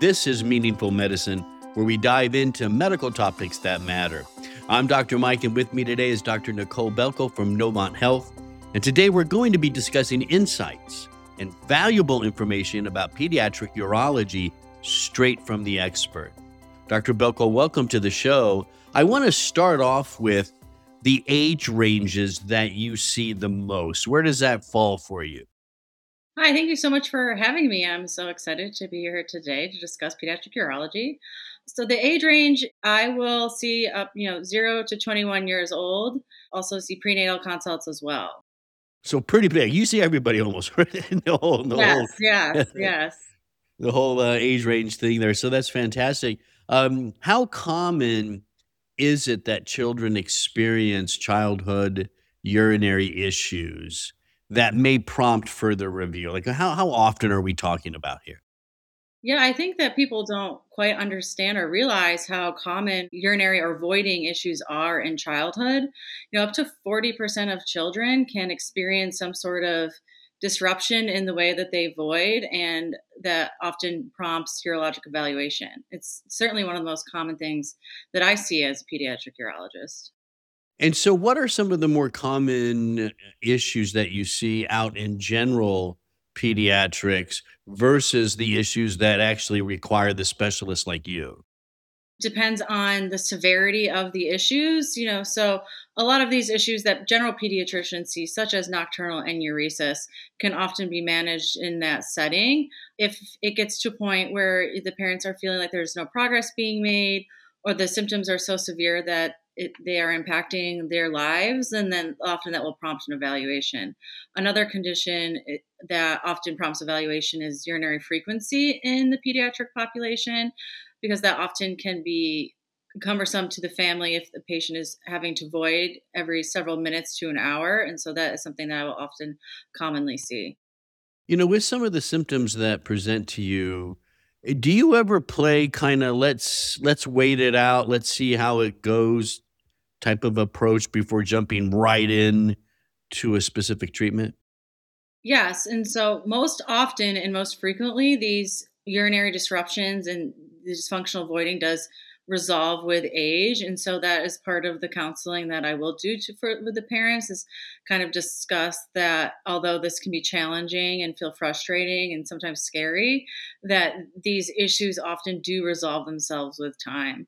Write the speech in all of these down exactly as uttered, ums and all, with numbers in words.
This is Meaningful Medicine, where we dive into medical topics that matter. I'm Doctor Mike, and with me today is Doctor Nicole Belko from Novant Health. And today we're going to be discussing insights and valuable information about pediatric urology straight from the expert. Doctor Belko, welcome to the show. I want to start off with the age ranges that you see the most. Where does that fall for you? Hi, thank you so much for having me. I'm so excited to be here today to discuss pediatric urology. So the age range, I will see up, you know, zero to twenty-one years old. Also see prenatal consults as well. So pretty big. You see everybody almost, right? the whole, the Yes, whole, yes, yes. the whole uh, age range thing there. So that's fantastic. Um, how common is it that children experience childhood urinary issues that may prompt further review? Like how how often are we talking about here? Yeah, I think that people don't quite understand or realize how common urinary or voiding issues are in childhood. You know, up to forty percent of children can experience some sort of disruption in the way that they void, and that often prompts urologic evaluation. It's certainly one of the most common things that I see as a pediatric urologist. And so what are some of the more common issues that you see out in general pediatrics versus the issues that actually require the specialist like you? Depends on the severity of the issues, you know. So a lot of these issues that general pediatricians see, such as nocturnal enuresis, can often be managed in that setting. If it gets to a point where the parents are feeling like there's no progress being made, or the symptoms are so severe that it, they are impacting their lives, and then often that will prompt an evaluation. Another condition eh, that often prompts evaluation is urinary frequency in the pediatric population, because that often can be cumbersome to the family if the patient is having to void every several minutes to an hour. And so that is something that I will often commonly see. You know, with some of the symptoms that present to you, eh, do you ever play kind of let's let's wait it out, let's see how it goes type of approach before jumping right in to a specific treatment? Yes. And so most often and most frequently, these urinary disruptions and the dysfunctional voiding does resolve with age. And so that is part of the counseling that I will do to, for with the parents, is kind of discuss that although this can be challenging and feel frustrating and sometimes scary, that these issues often do resolve themselves with time.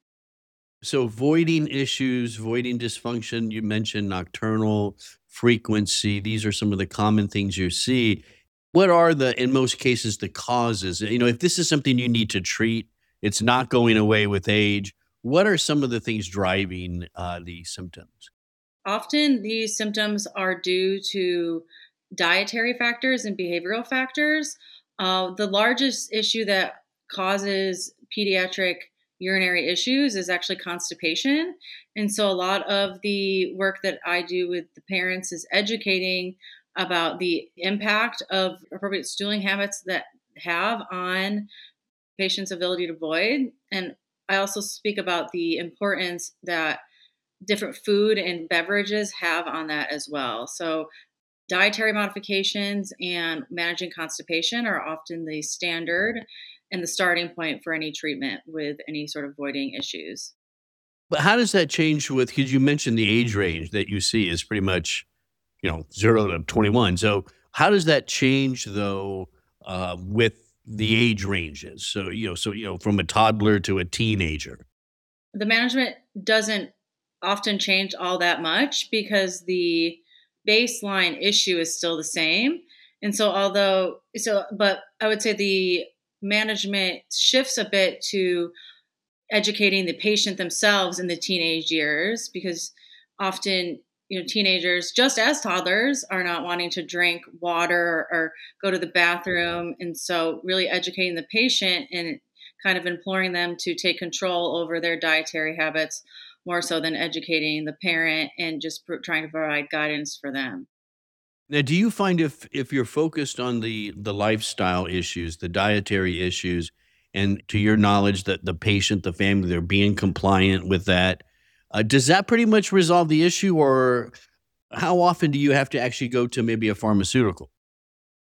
So voiding issues, voiding dysfunction, you mentioned nocturnal frequency. These are some of the common things you see. What are the, in most cases, the causes? You know, if this is something you need to treat, it's not going away with age. What are some of the things driving uh, these symptoms? Often these symptoms are due to dietary factors and behavioral factors. Uh, the largest issue that causes pediatric urinary issues is actually constipation. And so a lot of the work that I do with the parents is educating about the impact of appropriate stooling habits that have on patients' ability to void. And I also speak about the importance that different food and beverages have on that as well. So, dietary modifications and managing constipation are often the standard and the starting point for any treatment with any sort of voiding issues. But how does that change with, because you mentioned the age range that you see is pretty much, you know, zero to twenty-one. So how does that change though, uh, with the age ranges? So, you know, so, you know, from a toddler to a teenager. The management doesn't often change all that much because the baseline issue is still the same. And so, although, so, but I would say the management shifts a bit to educating the patient themselves in the teenage years, because often, you know, teenagers, just as toddlers, are not wanting to drink water or go to the bathroom. And so really educating the patient and kind of imploring them to take control over their dietary habits more so than educating the parent and just pr- trying to provide guidance for them. Now, do you find if if you're focused on the the lifestyle issues, the dietary issues, and to your knowledge that the patient, the family, they're being compliant with that, uh, does that pretty much resolve the issue, or how often do you have to actually go to maybe a pharmaceutical?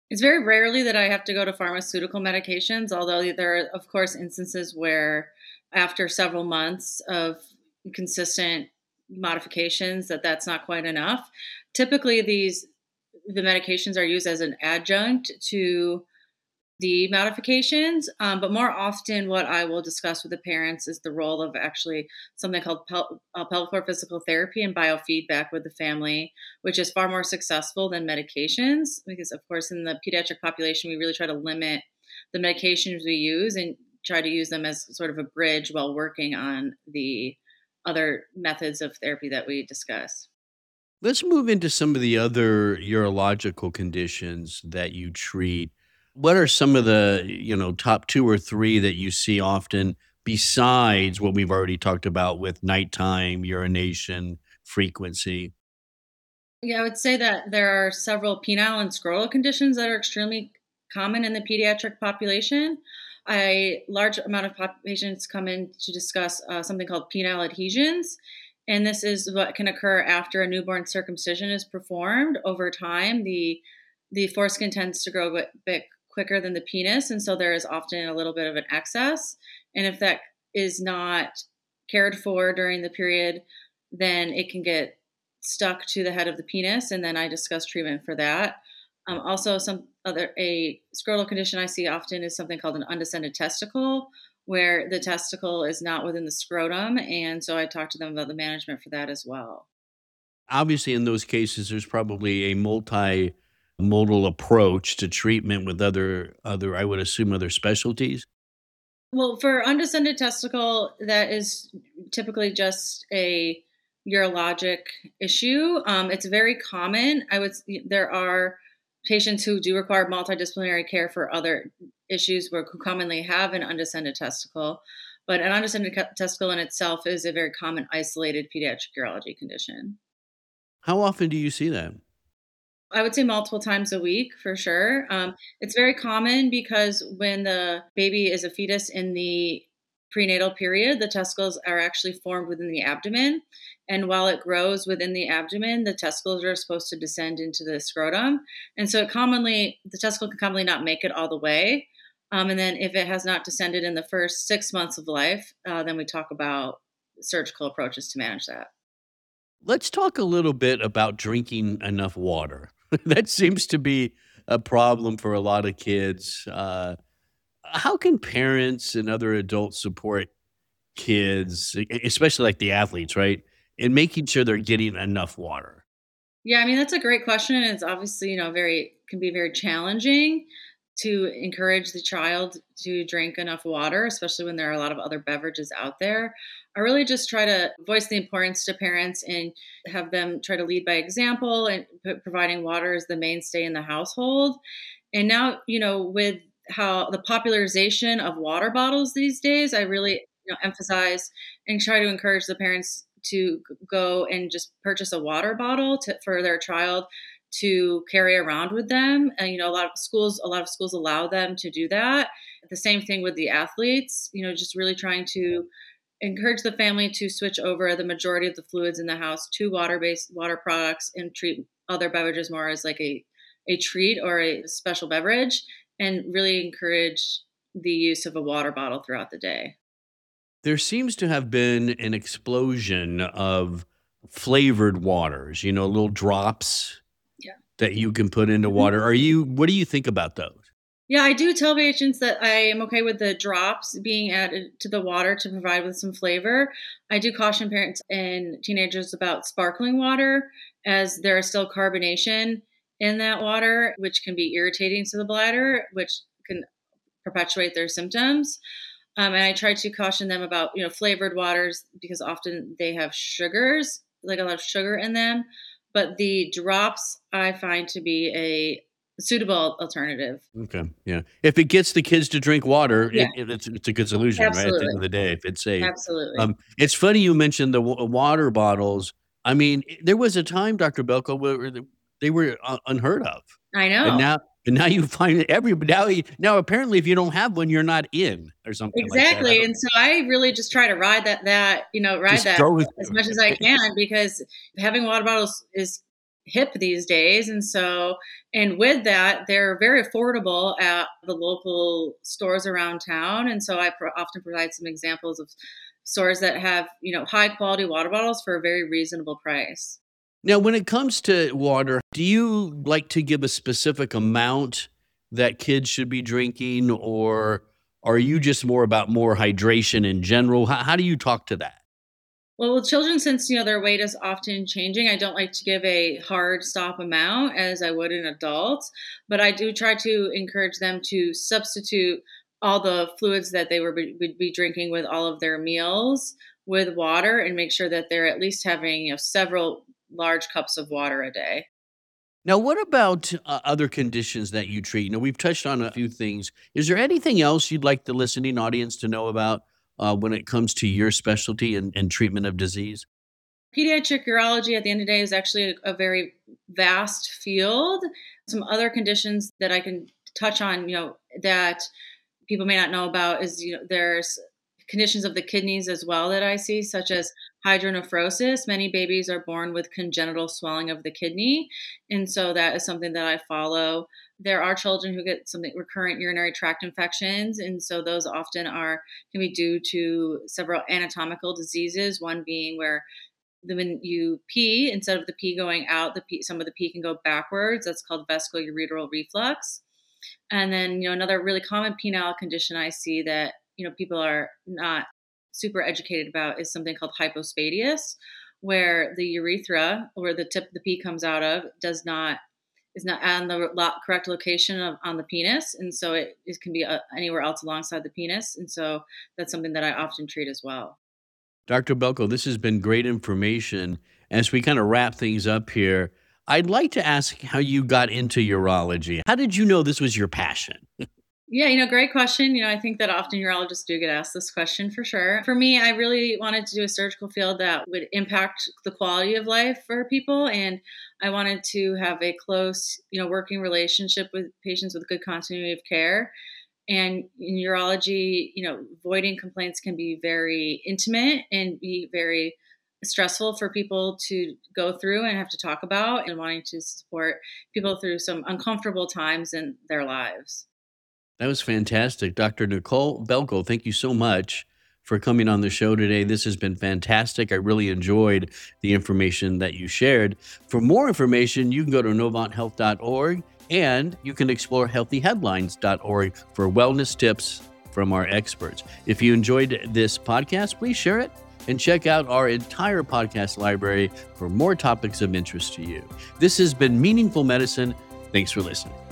It's very rarely that I have to go to pharmaceutical medications, although there are, of course, instances where after several months of consistent modifications that that's not quite enough. Typically, these the medications are used as an adjunct to the modifications. Um, but more often, what I will discuss with the parents is the role of actually something called pel- uh, pelvic floor physical therapy and biofeedback with the family, which is far more successful than medications. Because, of course, in the pediatric population, we really try to limit the medications we use and try to use them as sort of a bridge while working on the other methods of therapy that we discuss. Let's move into some of the other urological conditions that you treat. What are some of the, you know, top two or three that you see often besides what we've already talked about with nighttime urination frequency? Yeah, I would say that there are several penile and scrotal conditions that are extremely common in the pediatric population. A large amount of pop- patients come in to discuss uh, something called penile adhesions. And this is what can occur after a newborn circumcision is performed. Over time, the the foreskin tends to grow a bit, bit quicker than the penis, and so there is often a little bit of an excess. And if that is not cared for during the period, then it can get stuck to the head of the penis, and then I discuss treatment for that. Um, also, some other a scrotal condition I see often is something called an undescended testicle, where the testicle is not within the scrotum, and so I talk to them about the management for that as well. Obviously, in those cases, there's probably a multimodal approach to treatment with other other, I would assume, other specialties. Well, for undescended testicle, that is typically just a urologic issue. Um, it's very common. I would. s- There are patients who do require multidisciplinary care for other issues where who commonly have an undescended testicle, but an undescended ca- testicle in itself is a very common isolated pediatric urology condition. How often do you see that? I would say multiple times a week for sure. Um, it's very common because when the baby is a fetus in the prenatal period, the testicles are actually formed within the abdomen. And while it grows within the abdomen, the testicles are supposed to descend into the scrotum. And so it commonly, the testicle can commonly not make it all the way. Um, and then if it has not descended in the first six months of life, uh, then we talk about surgical approaches to manage that. Let's talk a little bit about drinking enough water. That seems to be a problem for a lot of kids. Uh, how can parents and other adults support kids, e e especially like the athletes, right, in making sure they're getting enough water? Yeah, I mean, that's a great question. And it's obviously, you know, very, can be very challenging to encourage the child to drink enough water, especially when there are a lot of other beverages out there. I really just try to voice the importance to parents and have them try to lead by example and p- providing water as the mainstay in the household. And now, you know, with how the popularization of water bottles these days, I really, you know, emphasize and try to encourage the parents to g- go and just purchase a water bottle to, for their child to carry around with them. And you know, a lot of schools, a lot of schools allow them to do that. The same thing with the athletes. You know, just really trying to encourage the family to switch over the majority of the fluids in the house to water-based water products and treat other beverages more as like a a treat or a special beverage, and really encourage the use of a water bottle throughout the day. There seems to have been an explosion of flavored waters, you know, little drops Yeah. that you can put into Mhm. water. Are you what do you think about those? Yeah, I do tell patients that I am okay with the drops being added to the water to provide with some flavor. I do caution parents and teenagers about sparkling water, as there is still carbonation in that water, which can be irritating to the bladder, which can perpetuate their symptoms. Um, and I try to caution them about, you know, flavored waters because often they have sugars, like a lot of sugar in them. But the drops I find to be a suitable alternative. Okay, yeah. If it gets the kids to drink water, Yeah, it it it's it's a good solution, right, at the end of absolutely. the day, if it's safe. Absolutely. Um, it's funny you mentioned the wa water bottles. I mean, I there was a time, Doctor Belko, where the they were u unheard of, I and know. now and now you find it every now you now apparently if you don't have one, you're not in or something like that. I Exactly, don't and so I really just try to ride that that, you know, ride just that go with as much as I can because having water bottles is hip these days. And so, and with that, they're very affordable at the local stores around town. And so I pro- often provide some examples of stores that have, you know, high quality water bottles for a very reasonable price. Now, when it comes to water, do you like to give a specific amount that kids should be drinking, or are you just more about more hydration in general? How, how do you talk to that? Well, with children, since you know their weight is often changing, I don't like to give a hard stop amount as I would an adult, but I do try to encourage them to substitute all the fluids that they were would be drinking with all of their meals with water, and make sure that they're at least having you know several large cups of water a day. Now, what about uh, other conditions that you treat? You know, we've touched on a few things. Is there anything else you'd like the listening audience to know about uh, when it comes to your specialty and, and treatment of disease? Pediatric urology at the end of the day is actually a, a very vast field. Some other conditions that I can touch on, you know, that people may not know about is, you know, there's conditions of the kidneys as well that I see, such as hydronephrosis. Many babies are born with congenital swelling of the kidney. And so that is something that I follow. There are children who get something recurrent urinary tract infections. And so those often are can be due to several anatomical diseases, one being where the, when you pee, instead of the pee going out, the pee, some of the pee can go backwards. That's called vesicoureteral reflux. And then, you know, another really common penile condition I see that, you know, people are not super educated about is something called hypospadias, where the urethra, where the tip of the pee comes out of, does not is not on the lo- correct location of on the penis, and so it, it can be uh, anywhere else alongside the penis, and so that's something that I often treat as well. doctor Belko, this has been great information. As we kind of wrap things up here, I'd like to ask how you got into urology. How did you know this was your passion? Yeah, you know, great question. You know, I think that often urologists do get asked this question for sure. For me, I really wanted to do a surgical field that would impact the quality of life for people. And I wanted to have a close, you know, working relationship with patients with good continuity of care. And in urology, you know, voiding complaints can be very intimate and be very stressful for people to go through and have to talk about, and wanting to support people through some uncomfortable times in their lives. That was fantastic. doctor Nicole Belko, thank you so much for coming on the show today. This has been fantastic. I really enjoyed the information that you shared. For more information, you can go to novant health dot org, and you can explore healthy headlines dot org for wellness tips from our experts. If you enjoyed this podcast, please share it and check out our entire podcast library for more topics of interest to you. This has been Meaningful Medicine. Thanks for listening.